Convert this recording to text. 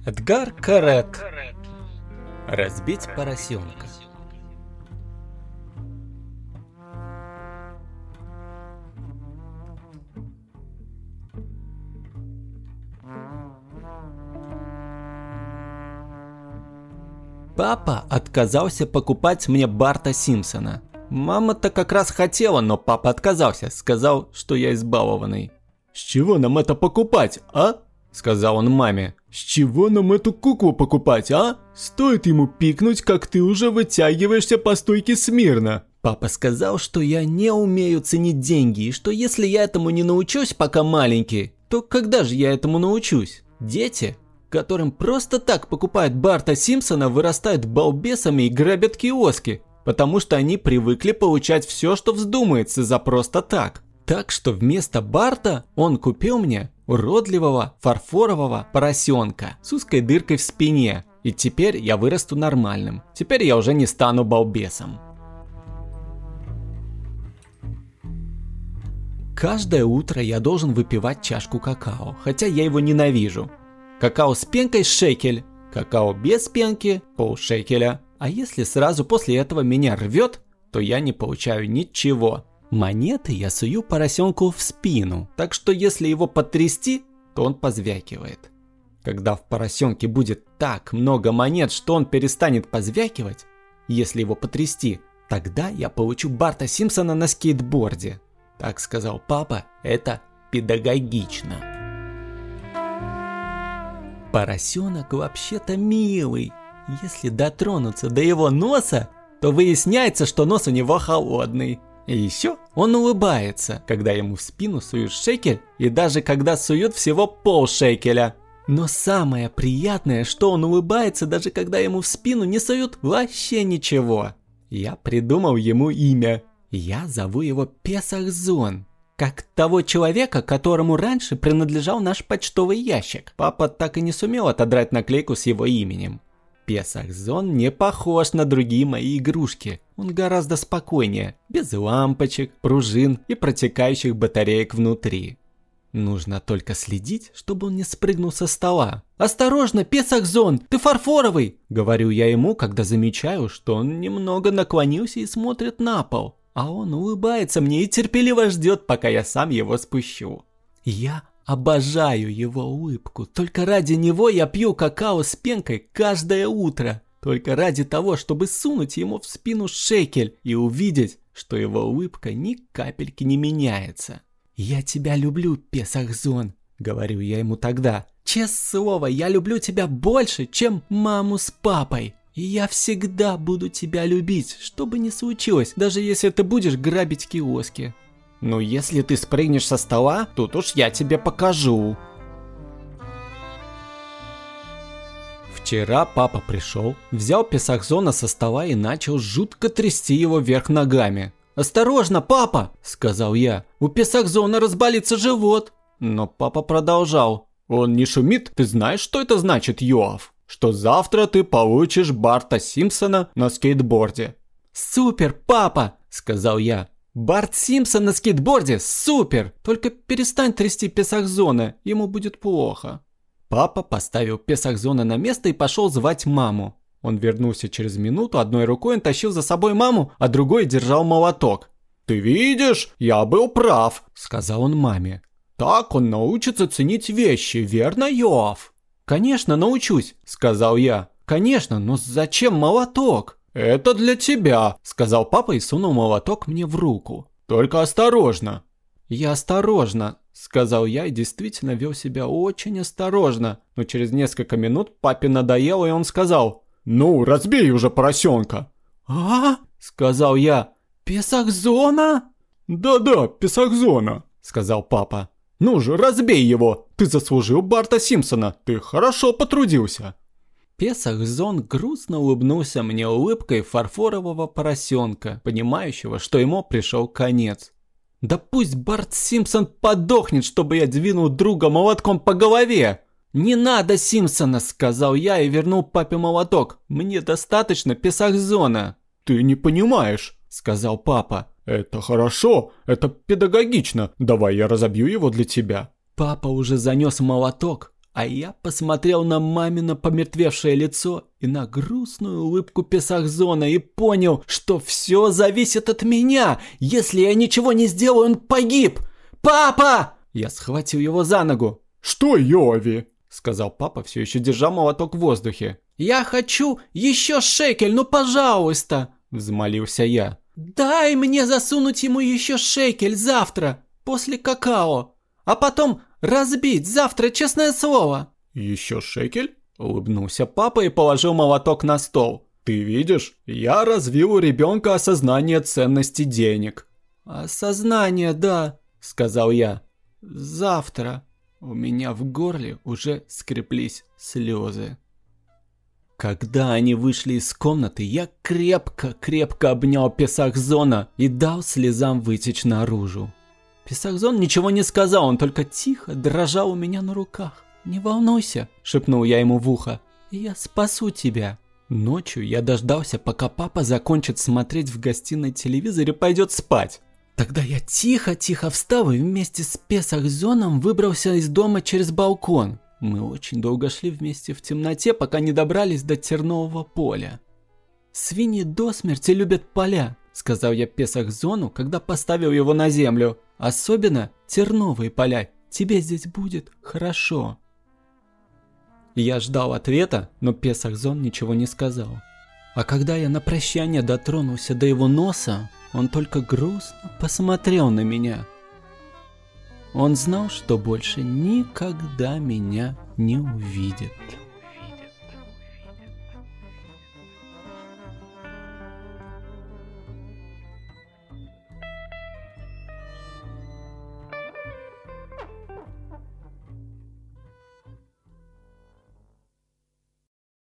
Эдгар Карет. Разбить поросенка. Папа отказался покупать мне Барта Симпсона. Мама-то как раз хотела, но папа отказался, сказал, что я избалованный. «С чего нам это покупать, а?» – сказал он маме. «С чего нам эту куклу покупать, а? Стоит ему пикнуть, как ты уже вытягиваешься по стойке смирно». Папа сказал, что я не умею ценить деньги, и что если я этому не научусь, пока маленький, то когда же я этому научусь? Дети, которым просто так покупают Барта Симпсона, вырастают балбесами и грабят киоски, потому что они привыкли получать все, что вздумается, за просто так. Так что вместо Барта он купил мне уродливого фарфорового поросенка с узкой дыркой в спине. И теперь я вырасту нормальным. Теперь я уже не стану балбесом. Каждое утро я должен выпивать чашку какао, хотя я его ненавижу. Какао с пенкой – шекель, какао без пенки – полшекеля. А если сразу после этого меня рвет, то я не получаю ничего. Монеты я сую поросенку в спину, так что если его потрясти, то он позвякивает. Когда в поросенке будет так много монет, что он перестанет позвякивать, если его потрясти, тогда я получу Барта Симпсона на скейтборде. Так сказал папа, это педагогично. Поросенок вообще-то милый. Если дотронуться до его носа, то выясняется, что нос у него холодный. И еще он улыбается, когда ему в спину суют шекель, и даже когда суют всего полшекеля. Но самое приятное, что он улыбается, даже когда ему в спину не суют вообще ничего. Я придумал ему имя. Я зову его Песах-Зон, как того человека, которому раньше принадлежал наш почтовый ящик. Папа так и не сумел отодрать наклейку с его именем. Песах-Зон не похож на другие мои игрушки. Он гораздо спокойнее, без лампочек, пружин и протекающих батареек внутри. Нужно только следить, чтобы он не спрыгнул со стола. «Осторожно, Песах-Зон, ты фарфоровый!» – говорю я ему, когда замечаю, что он немного наклонился и смотрит на пол. А он улыбается мне и терпеливо ждет, пока я сам его спущу. Я обожаю его улыбку. Только ради него я пью какао с пенкой каждое утро. Только ради того, чтобы сунуть ему в спину шекель и увидеть, что его улыбка ни капельки не меняется. «Я тебя люблю, Песах-Зон», — говорю я ему тогда. «Честное слово, я люблю тебя больше, чем маму с папой. И я всегда буду тебя любить, что бы ни случилось, даже если ты будешь грабить киоски». «Ну, если ты спрыгнешь со стола, тут уж я тебе покажу». Вчера папа пришел, взял Песах-Зона со стола и начал жутко трясти его вверх ногами. «Осторожно, папа!» – сказал я. «У Песах-Зона разболится живот». Но папа продолжал. «Он не шумит? Ты знаешь, что это значит, Йоав? Что завтра ты получишь Барта Симпсона на скейтборде». «Супер, папа!» – сказал я. «Барт Симпсон на скейтборде? Супер! Только перестань трясти Песах-Зона, ему будет плохо». Папа поставил Песах-Зона на место и пошел звать маму. Он вернулся через минуту, одной рукой он тащил за собой маму, а другой держал молоток. «Ты видишь, я был прав», – сказал он маме. «Так он научится ценить вещи, верно, Йоав?» «Конечно, научусь», – сказал я. «Конечно, но зачем молоток?» «Это для тебя», – сказал папа и сунул молоток мне в руку. «Только осторожно». «Я осторожно», – сказал я и действительно вел себя очень осторожно. Но через несколько минут папе надоело, и он сказал: «Ну, разбей уже поросенка». «А?» – сказал я. «Песах-Зона?» «Да-да, Песах-Зона», – сказал папа. «Ну же, разбей его! Ты заслужил Барта Симпсона, ты хорошо потрудился». Песах-Зон грустно улыбнулся мне улыбкой фарфорового поросенка, понимающего, что ему пришел конец. «Да пусть Барт Симпсон подохнет, чтобы я двинул друга молотком по голове!» «Не надо Симпсона», — сказал я и вернул папе молоток. «Мне достаточно Песах-Зона». «Ты не понимаешь», — сказал папа. «Это хорошо, это педагогично. Давай я разобью его для тебя». Папа уже занес молоток, А я посмотрел на мамино помертвевшее лицо и на грустную улыбку Песахзона и понял, что все зависит от меня. Если я ничего не сделаю, он погиб. «Папа!» Я схватил его за ногу. «Что, Йови?» — сказал папа, все еще держа молоток в воздухе. «Я хочу еще шекель, ну пожалуйста!» — взмолился я. «Дай мне засунуть ему еще шекель завтра, после какао, а потом разбить завтра, честное слово!» «Еще шекель?» — улыбнулся папа и положил молоток на стол. «Ты видишь, я развил у ребенка осознание ценности денег». «Осознание, да», — сказал я. «Завтра». У меня в горле уже скреплись слезы. Когда они вышли из комнаты, я крепко обнял Песахзона и дал слезам вытечь наружу. Песахзон ничего не сказал, он только тихо дрожал у меня на руках. «Не волнуйся», — шепнул я ему в ухо, — «я спасу тебя». Ночью я дождался, пока папа закончит смотреть в гостиной телевизор и пойдет спать. Тогда я тихо встал и вместе с Песахзоном выбрался из дома через балкон. Мы очень долго шли вместе в темноте, пока не добрались до тернового поля. «Свиньи до смерти любят поля», — сказал я Песахзону, когда поставил его на землю. «Особенно терновые поля. Тебе здесь будет хорошо». Я ждал ответа, но Песахзон ничего не сказал. А когда я на прощание дотронулся до его носа, он только грустно посмотрел на меня. Он знал, что больше никогда меня не увидит.